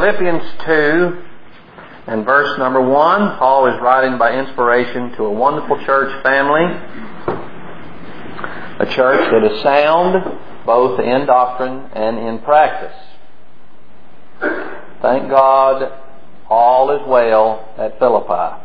Philippians 2 and verse number 1, Paul is writing by inspiration to a wonderful church family, a church that is sound both in doctrine and in practice. Thank God all is well at Philippi.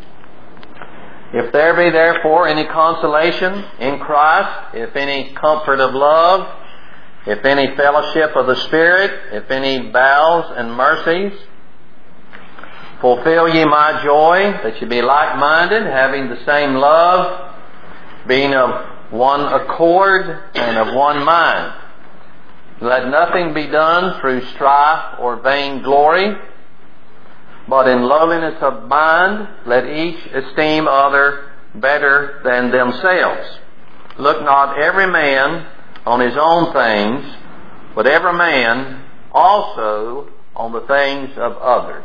If there be therefore any consolation in Christ, if any comfort of love, if any fellowship of the Spirit, if any bowels and mercies, fulfill ye my joy, that ye be like-minded, having the same love, being of one accord and of one mind. Let nothing be done through strife or vain glory, but in lowliness of mind let each esteem other better than themselves. Look not every man on his own things, but every man also on the things of others.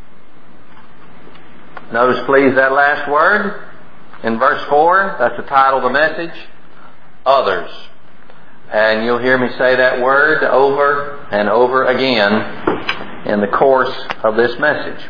Notice please that last word in verse 4. That's the title of the message. Others. And you'll hear me say that word over and over again in the course of this message.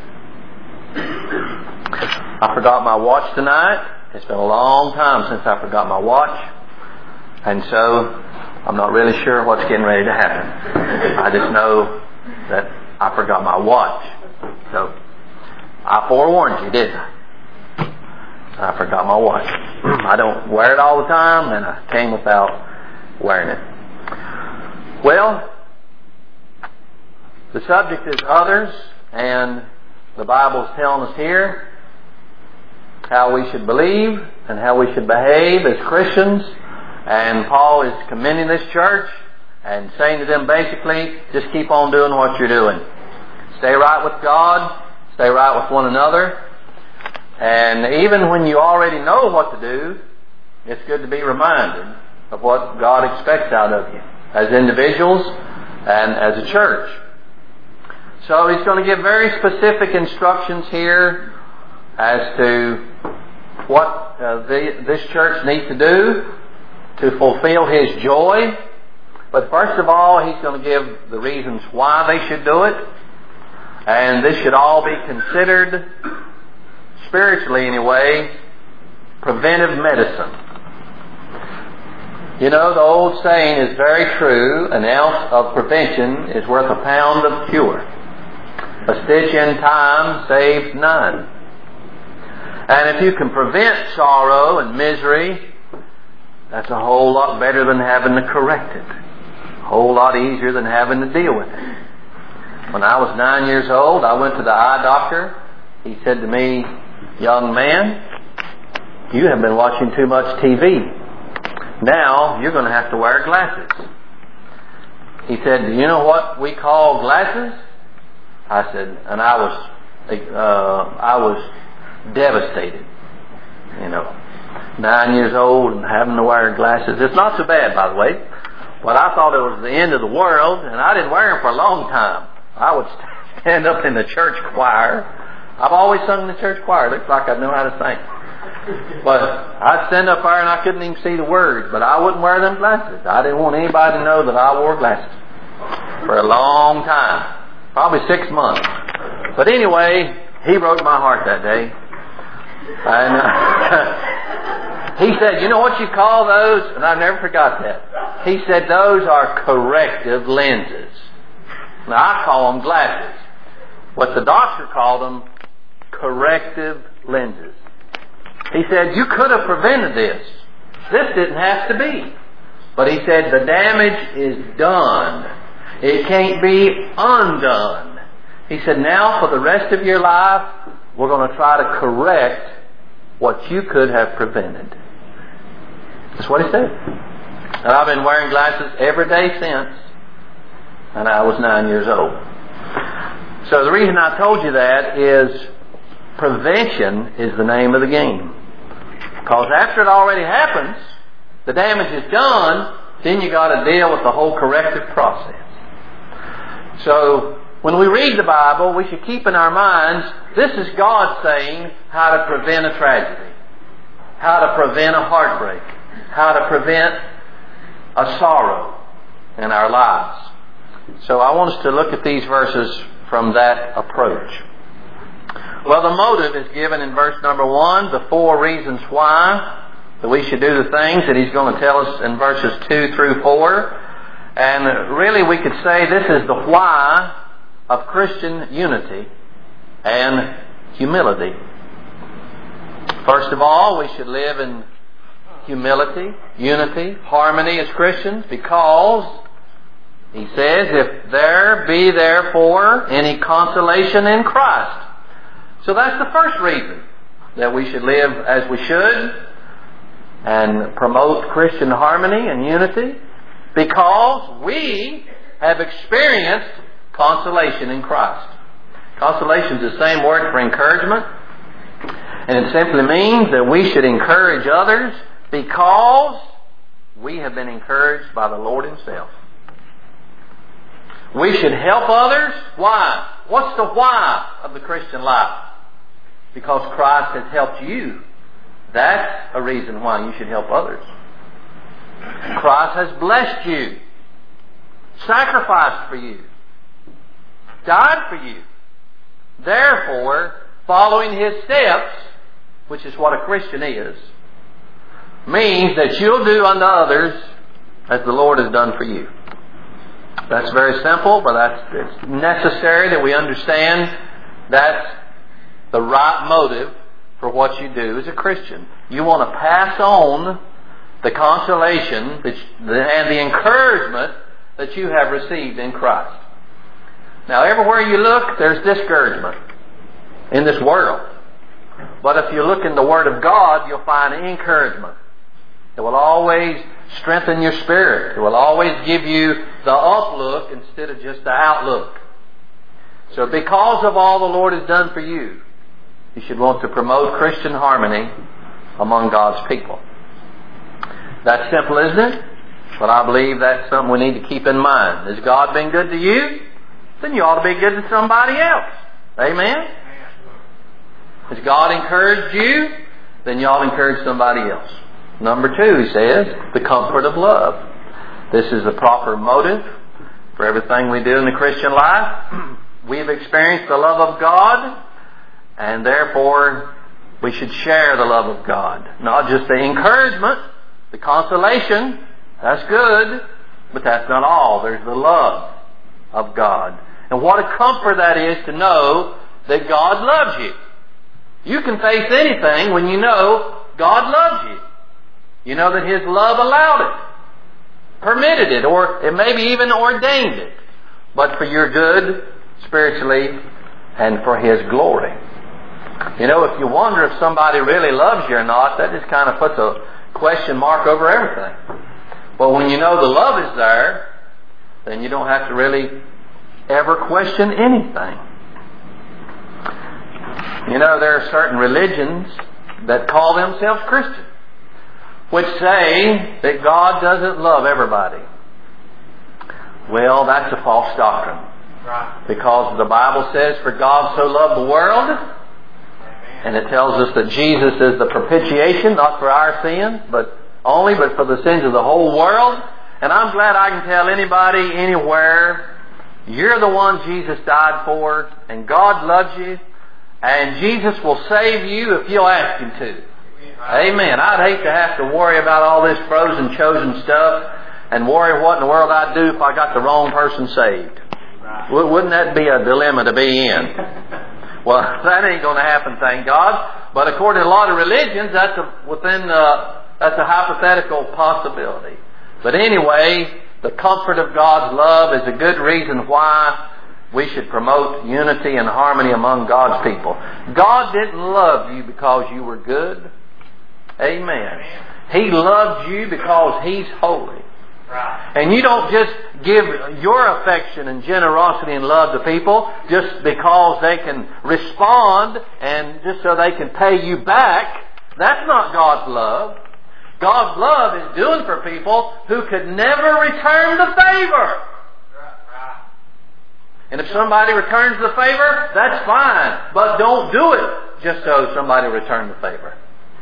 I forgot my watch tonight. It's been a long time since I forgot my watch. And so I'm not really sure what's getting ready to happen. I just know that I forgot my watch. So I forewarned you, didn't I? I forgot my watch. I don't wear it all the time, and I came without wearing it. Well, the subject is others, and the Bible is telling us here how we should believe and how we should behave as Christians. And Paul is commending this church and saying to them basically, just keep on doing what you're doing. Stay right with God. Stay right with one another. And even when you already know what to do, it's good to be reminded of what God expects out of you as individuals and as a church. So he's going to give very specific instructions here as to what this church needs to do to fulfill his joy. But first of all, he's going to give the reasons why they should do it. And this should all be considered, spiritually anyway, preventive medicine. You know, the old saying is very true. An ounce of prevention is worth a pound of cure. A stitch in time saves none. And if you can prevent sorrow and misery, that's a whole lot better than having to correct it. A whole lot easier than having to deal with it. When I was 9 years old, I went to the eye doctor. He said to me, "Young man, you have been watching too much TV. Now you're going to have to wear glasses." He said, "Do you know what we call glasses?" I said, and I was devastated. 9 years old and having to wear glasses. It's not so bad, by the way. But I thought it was the end of the world, and I didn't wear them for a long time. I would stand up in the church choir. I've always sung in the church choir. Looks like I know how to sing. But I'd stand up there and I couldn't even see the words. But I wouldn't wear them glasses. I didn't want anybody to know that I wore glasses for a long time. Probably 6 months. But anyway, he broke my heart that day. And he said, "You know what you call those?" And I never forgot that. He said, "Those are corrective lenses." Now I call them glasses. But the doctor called them corrective lenses. He said, "You could have prevented this. This didn't have to be." But he said, "The damage is done. It can't be undone." He said, "Now for the rest of your life, we're going to try to correct what you could have prevented." That's what he said. And I've been wearing glasses every day since. And I was 9 years old. So the reason I told you that is prevention is the name of the game. Because after it already happens, the damage is done, then you got to deal with the whole corrective process. So when we read the Bible, we should keep in our minds, this is God saying how to prevent a tragedy, how to prevent a heartbreak, how to prevent a sorrow in our lives. So I want us to look at these verses from that approach? Well, the motive is given in verse number 1, the 4 reasons why that we should do the things that he's going to tell us in verses 2 through 4. And really we could say this is the why of Christian unity and humility. First of all, we should live in humility, unity, harmony as Christians, because he says, if there be therefore any consolation in Christ. So that's the first reason that we should live as we should and promote Christian harmony and unity, because we have experienced consolation in Christ. Consolation is the same word for encouragement, and it simply means that we should encourage others because we have been encouraged by the Lord Himself. We should help others. Why? What's the why of the Christian life? Because Christ has helped you. That's a reason why you should help others. Christ has blessed you, sacrificed for you, died for you. Therefore, following His steps, which is what a Christian is, means that you'll do unto others as the Lord has done for you. That's very simple, but it's necessary that we understand that's the right motive for what you do as a Christian. You want to pass on the consolation and the encouragement that you have received in Christ. Now, everywhere you look, there's discouragement in this world. But if you look in the Word of God, you'll find encouragement. It will always strengthen your spirit. It will always give you the uplook instead of just the outlook. So because of all the Lord has done for you, you should want to promote Christian harmony among God's people. That's simple, isn't it? But I believe that's something we need to keep in mind. Has God been good to you? Then you ought to be good to somebody else. Amen? Has God encouraged you? Then you ought to encourage somebody else. Number 2, he says, the comfort of love. This is the proper motive for everything we do in the Christian life. We have experienced the love of God, and therefore we should share the love of God. Not just the encouragement, the consolation, that's good, but that's not all. There's the love of God. And what a comfort that is to know that God loves you. You can face anything when you know God loves you. You know that His love allowed it, permitted it, or it maybe even ordained it, but for your good spiritually and for His glory. You know, if you wonder if somebody really loves you or not, that just kind of puts a question mark over everything. But when you know the love is there, then you don't have to really ever question anything. You know, there are certain religions that call themselves Christian, which say that God doesn't love everybody. Well, that's a false doctrine. Right. Because the Bible says, for God so loved the world, and it tells us that Jesus is the propitiation, not for our sins, but for the sins of the whole world. And I'm glad I can tell anybody, anywhere, you're the one Jesus died for, and God loves you, and Jesus will save you if you'll ask Him to. Amen. I'd hate to have to worry about all this frozen, chosen stuff and worry what in the world I'd do if I got the wrong person saved. Wouldn't that be a dilemma to be in? Well, that ain't going to happen, thank God. But according to a lot of religions, that's a hypothetical possibility. But anyway, the comfort of God's love is a good reason why we should promote unity and harmony among God's people. God didn't love you because you were good. Amen. He loved you because He's holy. And you don't just give your affection and generosity and love to people just because they can respond and just so they can pay you back. That's not God's love. God's love is doing for people who could never return the favor. And if somebody returns the favor, that's fine. But don't do it just so somebody return the favor.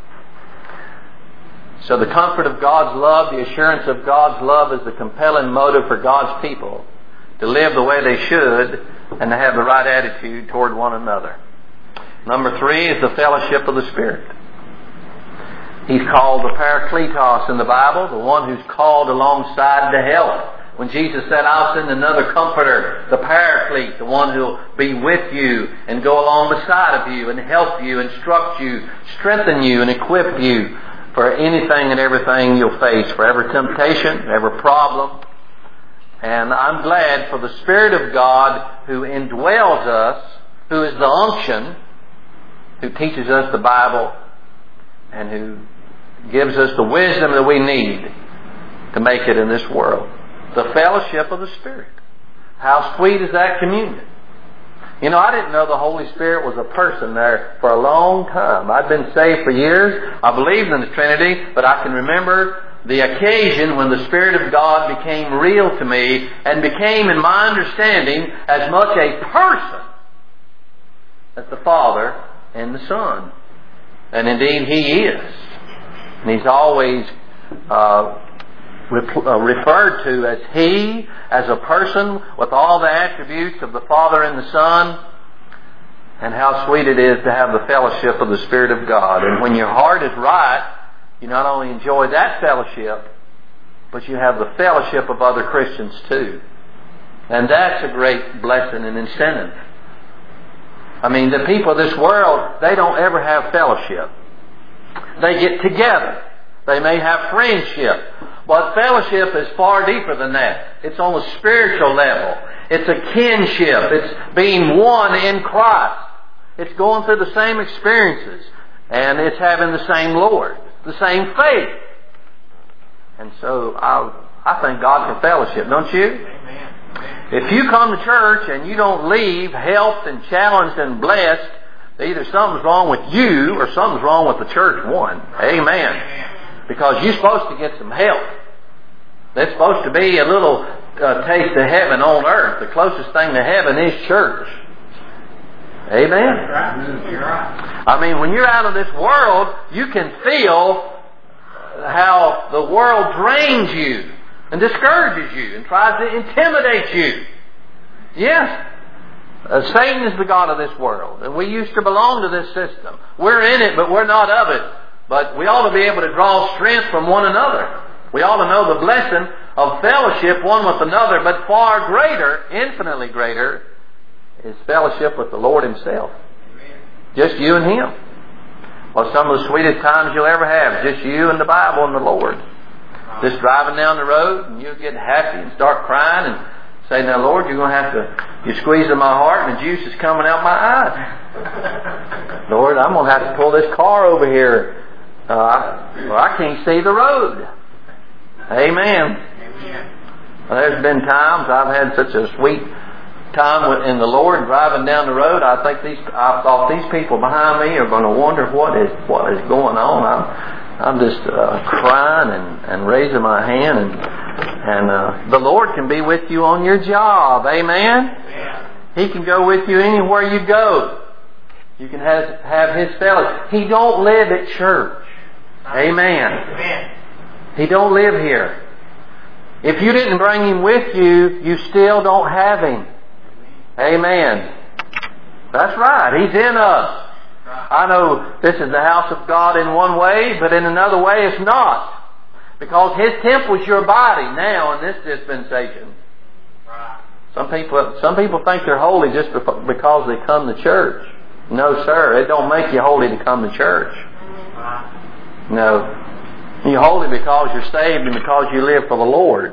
So the comfort of God's love, the assurance of God's love is the compelling motive for God's people to live the way they should and to have the right attitude toward one another. Number 3 is the fellowship of the Spirit. He's called the Parakletos in the Bible, the one who's called alongside to help. When Jesus said, I'll send another comforter, the Paraclete, the one who'll be with you and go along beside of you and help you, instruct you, strengthen you, and equip you for anything and everything you'll face, for every temptation, every problem. And I'm glad for the Spirit of God who indwells us, who is the unction, who teaches us the Bible, and who gives us the wisdom that we need to make it in this world. The fellowship of the Spirit. How sweet is that communion? You know, I didn't know the Holy Spirit was a person there for a long time. I'd been saved for years. I believed in the Trinity, but I can remember the occasion when the Spirit of God became real to me and became, in my understanding, as much a person as the Father and the Son. And indeed He is. And He's always referred to as He, as a person with all the attributes of the Father and the Son. And how sweet it is to have the fellowship of the Spirit of God. And when your heart is right, you not only enjoy that fellowship, but you have the fellowship of other Christians too. And that's a great blessing and incentive. I mean, the people of this world, they don't ever have fellowship. They get together. They may have friendship. But fellowship is far deeper than that. It's on a spiritual level. It's a kinship. It's being one in Christ. It's going through the same experiences. And it's having the same Lord. The same faith. And so I think God can fellowship, don't you? Amen. If you come to church and you don't leave helped and challenged and blessed, either something's wrong with you or something's wrong with the church one. Amen. Because you're supposed to get some help. That's supposed to be a little taste of heaven on earth. The closest thing to heaven is church. Amen. I mean, when you're out of this world, you can feel how the world drains you and discourages you and tries to intimidate you. Yes. Satan is the god of this world. And we used to belong to this system. We're in it, but we're not of it. But we ought to be able to draw strength from one another. We ought to know the blessing of fellowship one with another, but far greater, infinitely greater, is fellowship with the Lord Himself. Amen. Just you and Him. Well, some of the sweetest times you'll ever have, just you and the Bible and the Lord. Just driving down the road and you'll get happy and start crying and say, now Lord, you're going to have to, you're squeezing my heart and the juice is coming out my eyes. Lord, I'm going to have to pull this car over here. I can't see the road. Amen. Well, there's been times I've had such a sweet time in the Lord driving down the road. I thought these people behind me are going to wonder what is going on. I'm just crying and raising my hand, and the Lord can be with you on your job. Amen. He can go with you anywhere you go. You can have His fellowship. He don't live at church. Amen. He don't live here. If you didn't bring Him with you, you still don't have Him. Amen. That's right. He's in us. I know this is the house of God in one way, but in another way it's not. Because His temple is your body now in this dispensation. Some people think they're holy just because they come to church. No, sir. It don't make you holy to come to church. No. You're holy because you're saved and because you live for the Lord.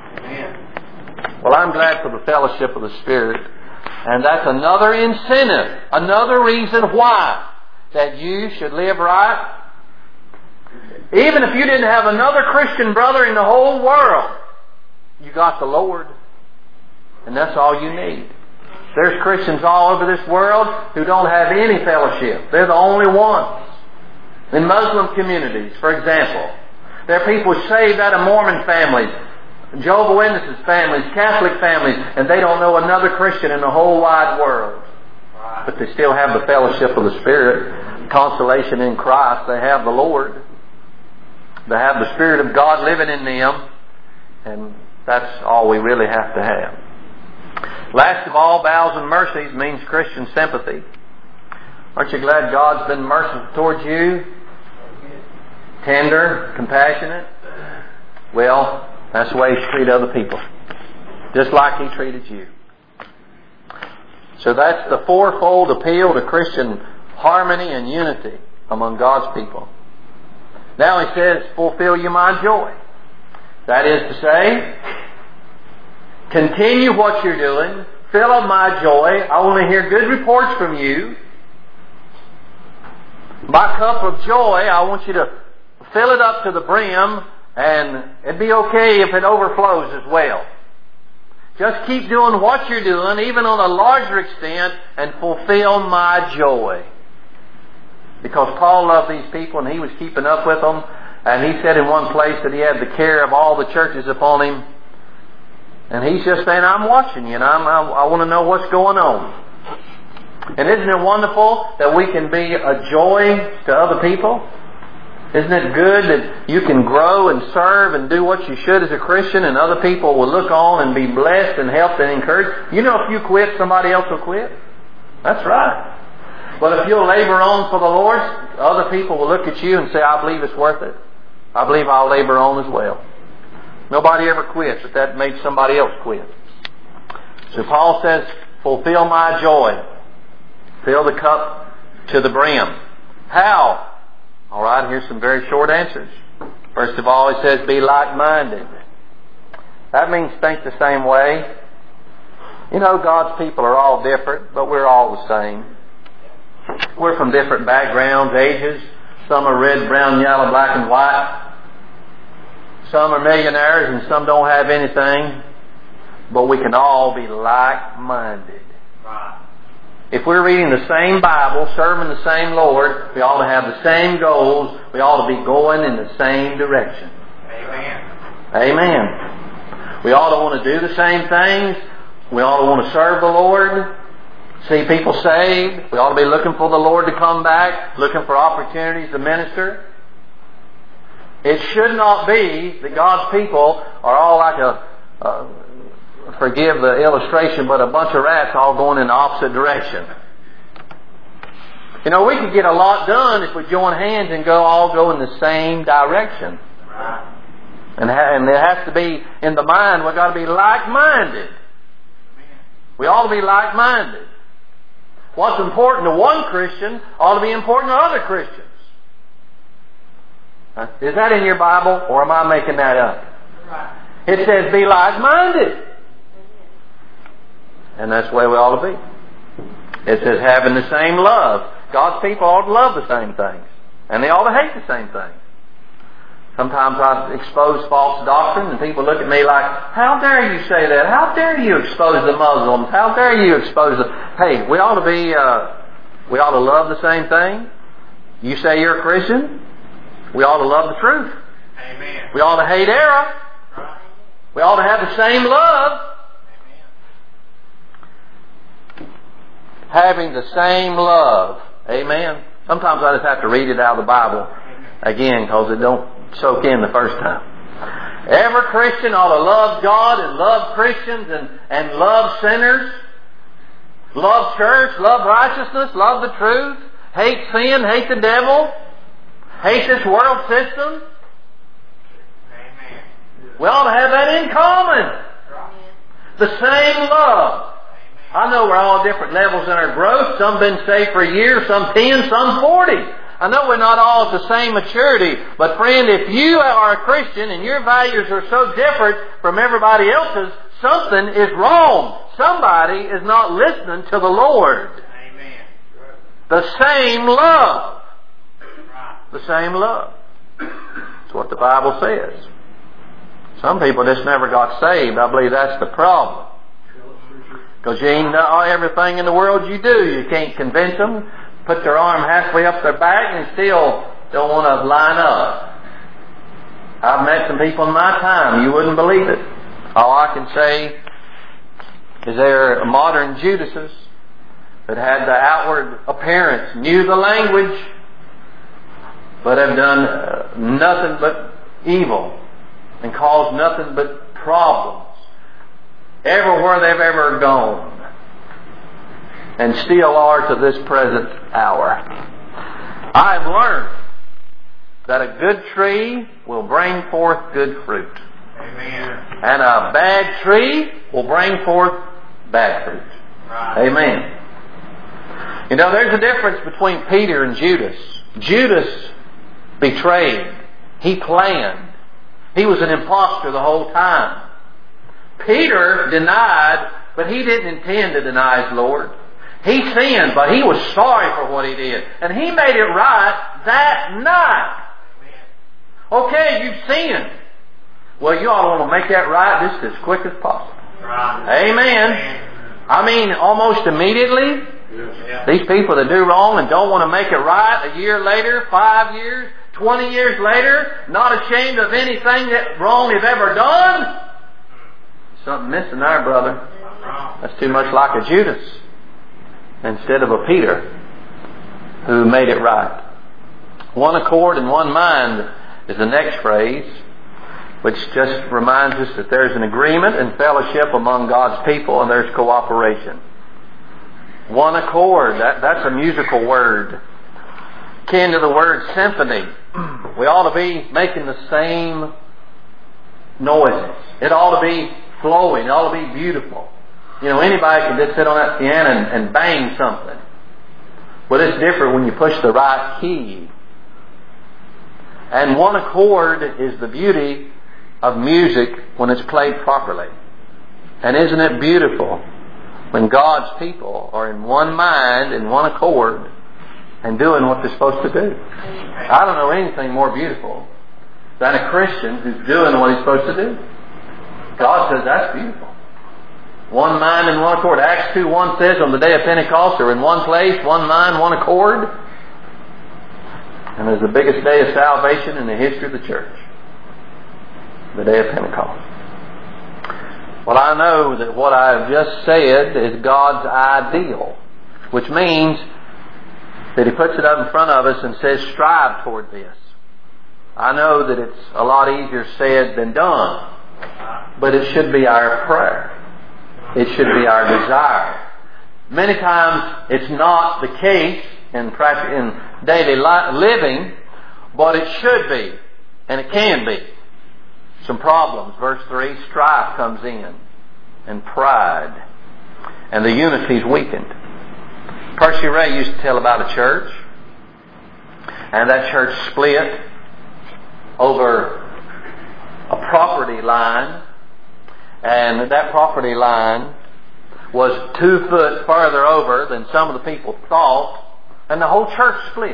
Well, I'm glad for the fellowship of the Spirit. And that's another incentive, another reason why that you should live right. Even if you didn't have another Christian brother in the whole world, you got the Lord. And that's all you need. There's Christians all over this world who don't have any fellowship. They're the only ones. In Muslim communities, for example, there are people saved out of Mormon families, Jehovah's Witnesses families, Catholic families, and they don't know another Christian in the whole wide world. But they still have the fellowship of the Spirit, consolation in Christ. They have the Lord. They have the Spirit of God living in them, and that's all we really have to have. Last of all, bowels and mercies means Christian sympathy. Aren't you glad God's been merciful towards you? Tender, compassionate? Well, that's the way He's treated other people. Just like He treated you. So that's the fourfold appeal to Christian harmony and unity among God's people. Now He says, fulfill you my joy. That is to say, continue what you're doing. Fill up my joy. I want to hear good reports from you. My cup of joy, I want you to fill it up to the brim, and it'd be okay if it overflows as well. Just keep doing what you're doing, even on a larger extent, and fulfill my joy. Because Paul loved these people and he was keeping up with them. And he said in one place that he had the care of all the churches upon him. And he's just saying, I'm watching you and I want to know what's going on. And isn't it wonderful that we can be a joy to other people? Isn't it good that you can grow and serve and do what you should as a Christian, and other people will look on and be blessed and helped and encouraged? You know, if you quit, somebody else will quit. That's right. But if you'll labor on for the Lord, other people will look at you and say, I believe it's worth it. I believe I'll labor on as well. Nobody ever quits, but that makes somebody else quit. So Paul says, fulfill my joy. Fill the cup to the brim. How? All right, here's some very short answers. First of all, it says, be like-minded. That means think the same way. You know, God's people are all different, but we're all the same. We're from different backgrounds, ages. Some are red, brown, yellow, black, and white. Some are millionaires and some don't have anything. But we can all be like-minded. Right. If we're reading the same Bible, serving the same Lord, we ought to have the same goals. We ought to be going in the same direction. Amen. Amen. We ought to want to do the same things. We ought to want to serve the Lord. See people saved. We ought to be looking for the Lord to come back, looking for opportunities to minister. It should not be that God's people are all like forgive the illustration, but a bunch of rats all going in the opposite direction. You know, we could get a lot done if we join hands and all go in the same direction. And it has to be in the mind. We've got to be like-minded. We ought to be like-minded. What's important to one Christian ought to be important to other Christians. Is that in your Bible, or am I making that up? It says be like-minded. And that's the way we ought to be. It says having the same love. God's people ought to love the same things. And they ought to hate the same things. Sometimes I expose false doctrine and people look at me like, how dare you say that? How dare you expose the Muslims? How dare you expose the... Hey, we ought to love the same thing. You say you're a Christian, we ought to love the truth. Amen. We ought to hate error. Right. We ought to have the same love. Amen. Having the same love. Amen. Sometimes I just have to read it out of the Bible again because it don't soak in the first time. Every Christian ought to love God and love Christians and love sinners. Love church, love righteousness, love the truth. Hate sin, hate the devil. Hate this world system. Amen. We ought to have that in common. The same love. I know we're all different levels in our growth. Some been saved for a year, some 10, some 40. I know we're not all at the same maturity. But friend, if you are a Christian and your values are so different from everybody else's, something is wrong. Somebody is not listening to the Lord. Amen. The same love. The same love. That's what the Bible says. Some people just never got saved. I believe that's the problem. Because you ain't know everything in the world you do. You can't convince them. Put their arm halfway up their back and still don't want to line up. I've met some people in my time. You wouldn't believe it. All I can say is they're modern Judases that had the outward appearance, knew the language, but have done nothing but evil and caused nothing but problems. everywhere they've ever gone, and still are to this present hour. I have learned that a good tree will bring forth good fruit. Amen. And a bad tree will bring forth bad fruit. Right. Amen. You know, there's a difference between Peter and Judas. Judas betrayed. He planned. He was an imposter the whole time. Peter denied, but he didn't intend to deny his Lord. He sinned, but he was sorry for what he did. And he made it right that night. Okay, you've sinned. Well, you ought to want to make that right just as quick as possible. Right. Amen. I mean, almost immediately. Yes. These people that do wrong and don't want to make it right a year later, 5 years, 20 years later, not ashamed of anything that wrong they've ever done. Something missing there, brother. That's too much like a Judas instead of a Peter who made it right. One accord and one mind is the next phrase, which just reminds us that there's an agreement and fellowship among God's people, and there's cooperation. One accord, that's a musical word. Akin to the word symphony. We ought to be making the same noises. It ought to be flowing. It ought to be beautiful. You know, anybody can just sit on that piano and bang something. But it's different when you push the right key. And one accord is the beauty of music when it's played properly. And isn't it beautiful when God's people are in one mind, in one accord, and doing what they're supposed to do? I don't know anything more beautiful than a Christian who's doing what he's supposed to do. God says that's beautiful. One mind and one accord. Acts 2:1 says on the day of Pentecost they're in one place, one mind, one accord. And it was the biggest day of salvation in the history of the church. The day of Pentecost. Well, I know that what I've just said is God's ideal, which means that He puts it up in front of us and says, strive toward this. I know that it's a lot easier said than done, but it should be our prayer. It should be our desire. Many times it's not the case in daily living, but it should be, and it can be. Some problems. Verse 3, strife comes in, and pride, and the unity is weakened. Percy Ray used to tell about a church, and that church split over a property line, and that property line was 2 foot farther over than some of the people thought, and the whole church split.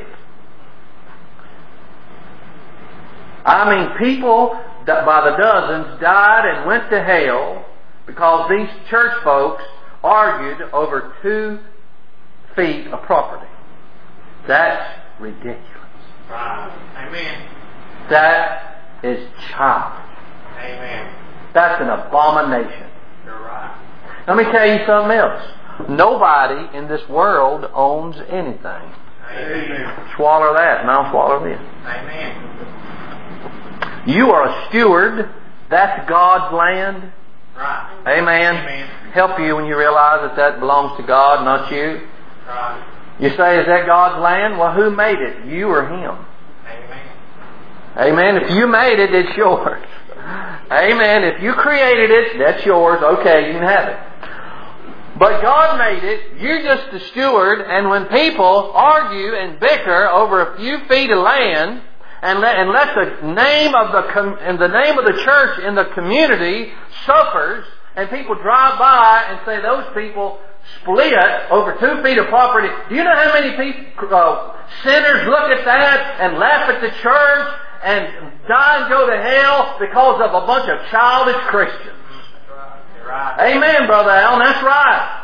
I mean, people by the dozens died and went to hell because these church folks argued over 2 feet of property. That's ridiculous. Amen. That is childish. Amen. That's an abomination. You're right. Let me tell you something else. Nobody in this world owns anything. Amen. Swallow that and I'll swallow this. Amen. You are a steward. That's God's land. Right. Amen. Amen. Help you when you realize that belongs to God, not you. Right. You say, is that God's land? Well, who made it? You or Him? Amen. Amen. If you made it, it's yours. Amen. If you created it, that's yours. Okay, you can have it. But God made it. You're just the steward. And when people argue and bicker over a few feet of land, and let the name of the church in the community suffers, and people drive by and say those people split over 2 feet of property. Do you know how many people, sinners look at that and laugh at the church and die and go to hell because of a bunch of childish Christians? You're right. Amen, Brother Allen. That's right.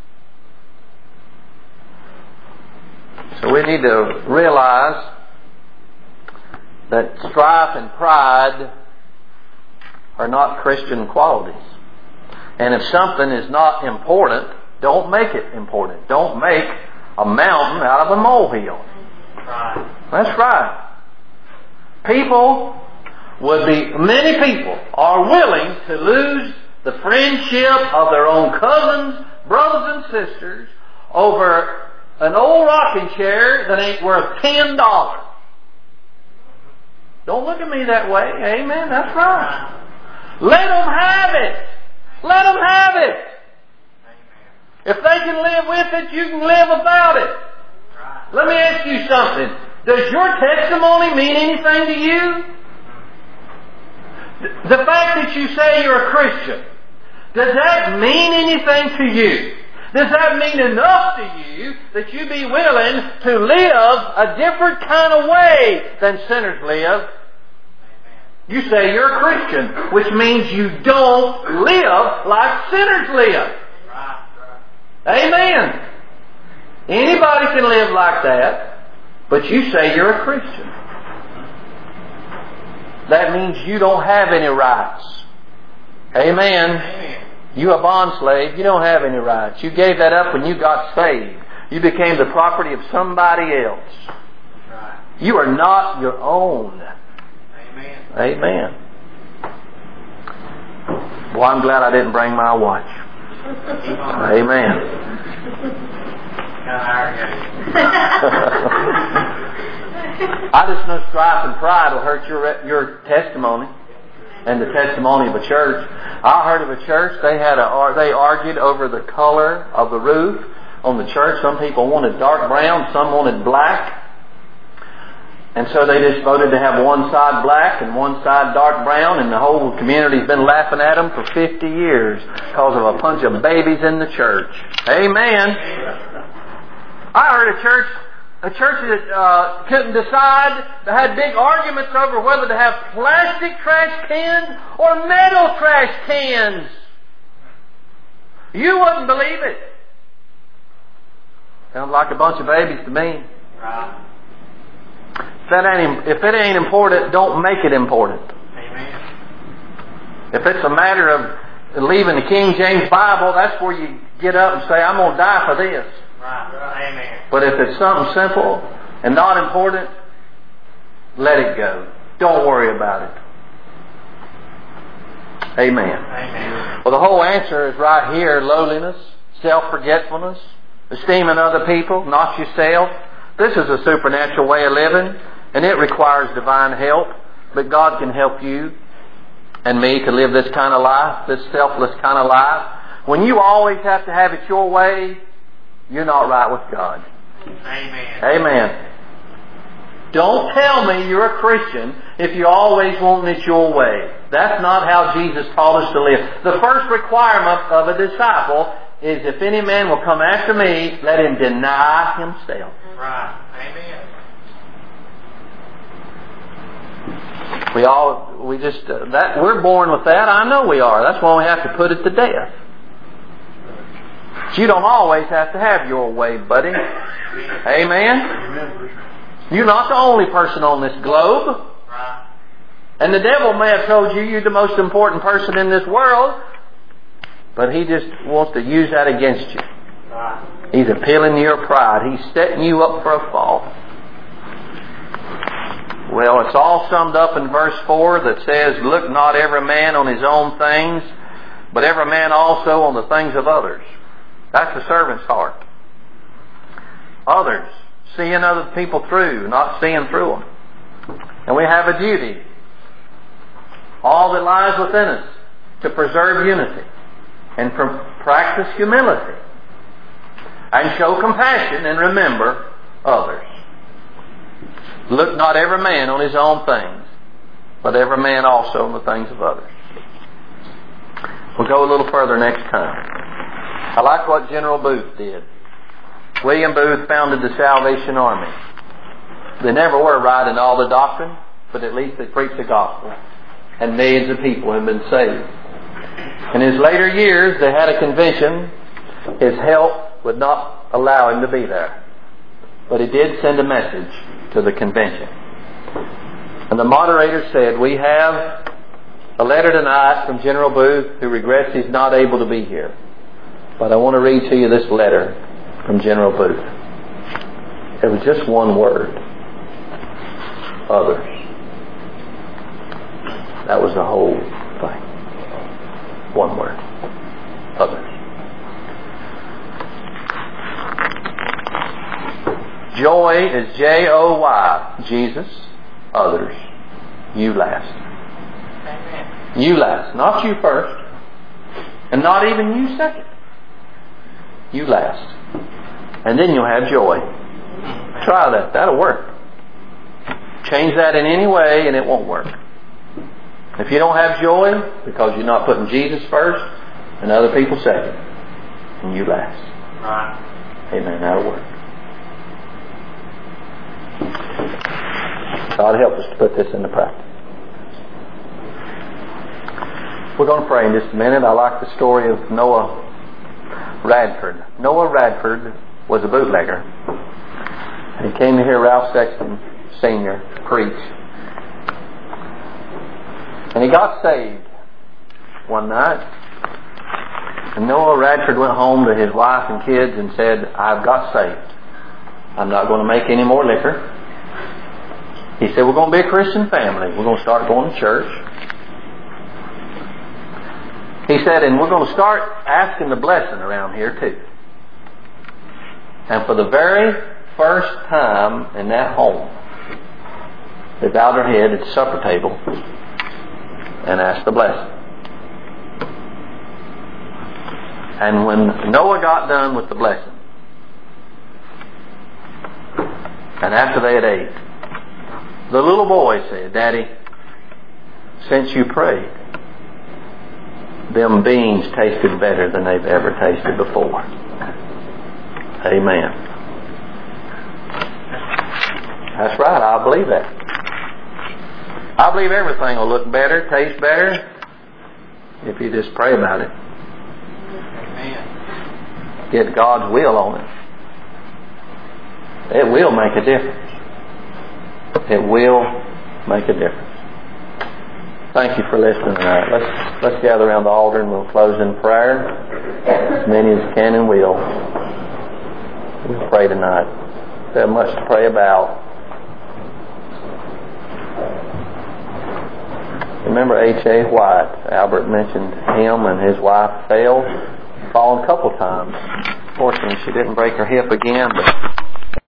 So we need to realize that strife and pride are not Christian qualities. And if something is not important, don't make it important. Don't make a mountain out of a molehill. Right. That's right. Many people are willing to lose the friendship of their own cousins, brothers and sisters, over an old rocking chair that ain't worth $10. Don't look at me that way. Amen. That's right. Let them have it. Let them have it. If they can live with it, you can live without it. Let me ask you something. Does your testimony mean anything to you? The fact that you say you're a Christian, does that mean anything to you? Does that mean enough to you that you be willing to live a different kind of way than sinners live? You say you're a Christian, which means you don't live like sinners live. Amen. Anybody can live like that, but you say you're a Christian. That means you don't have any rights. Amen. You a bond slave, you don't have any rights. You gave that up when you got saved. You became the property of somebody else. You are not your own. Amen. Well, I'm glad I didn't bring my watch. Amen. I just know strife and pride will hurt your testimony and the testimony of a church. I heard of a church, they argued over the color of the roof on the church. Some people wanted dark brown, some wanted black. And so they just voted to have one side black and one side dark brown, and the whole community's been laughing at them for 50 years because of a bunch of babies in the church. Amen. I heard a church that couldn't decide. They had big arguments over whether to have plastic trash cans or metal trash cans. You wouldn't believe it. Sounds like a bunch of babies to me. Right. If it ain't important, don't make it important. Amen. If it's a matter of leaving the King James Bible, that's where you get up and say, I'm going to die for this. Right. Amen. But if it's something simple and not important, let it go. Don't worry about it. Amen. Amen. Well, the whole answer is right here. Lowliness, self-forgetfulness, esteeming other people, not yourself. This is a supernatural way of living, and it requires divine help. But God can help you and me to live this kind of life, this selfless kind of life. When you always have to have it your way, you're not right with God. Amen. Amen. Don't tell me you're a Christian if you always want it your way. That's not how Jesus taught us to live. The first requirement of a disciple is, if any man will come after me, let him deny himself. Right. Amen. We're born with that. I know we are. That's why we have to put it to death. But you don't always have to have your way, buddy. Amen. You're not the only person on this globe. Right. And the devil may have told you you're the most important person in this world, but he just wants to use that against you. Right. He's appealing to your pride. He's setting you up for a fall. Well, it's all summed up in verse 4 that says, look not every man on his own things, but every man also on the things of others. That's the servant's heart. Others. Seeing other people through, not seeing through them. And we have a duty. All that lies within us to preserve unity and practice humility and show compassion and remember others. Look not every man on his own things, but every man also on the things of others. We'll go a little further next time. I like what General Booth did. William Booth founded the Salvation Army. They never were right in all the doctrine, but at least they preached the gospel. And millions of people have been saved. In his later years, they had a convention. His health would not allow him to be there. But he did send a message to the convention. And the moderator said, we have a letter tonight from General Booth who regrets he's not able to be here. But I want to read to you this letter from General Booth. It was just one word. Others. That was the whole thing. one word. Others. Joy is J-O-Y. Jesus. Others. You last. Amen. You last. Not you first. And not even you second. You last. And then you'll have joy. Try that. That'll work. Change that in any way and it won't work. If you don't have joy because you're not putting Jesus first and other people second, and you last. Right. Amen. That'll work. God help us to put this into practice. We're going to pray in just a minute. I like the story of Noah Radford. Noah Radford was a bootlegger. He came to hear Ralph Sexton Sr. preach. And he got saved one night. And Noah Radford went home to his wife and kids and said, I've got saved. I'm not going to make any more liquor. He said, we're going to be a Christian family. We're going to start going to church. He said, and we're going to start asking the blessing around here too. And for the very first time in that home, they bowed their head at the supper table and asked the blessing. And when Noah got done with the blessing, and after they had ate, the little boy said, Daddy, since you prayed, them beans tasted better than they've ever tasted before. Amen. That's right, I believe that. I believe everything will look better, taste better, if you just pray about it. Amen. Get God's will on it. It will make a difference. It will make a difference. Thank you for listening tonight. Let's gather around the altar and we'll close in prayer. As many as can and will. We'll pray tonight. We have much to pray about. Remember H.A. White. Albert mentioned him and his wife fell. Fallen a couple times. Fortunately, she didn't break her hip again, but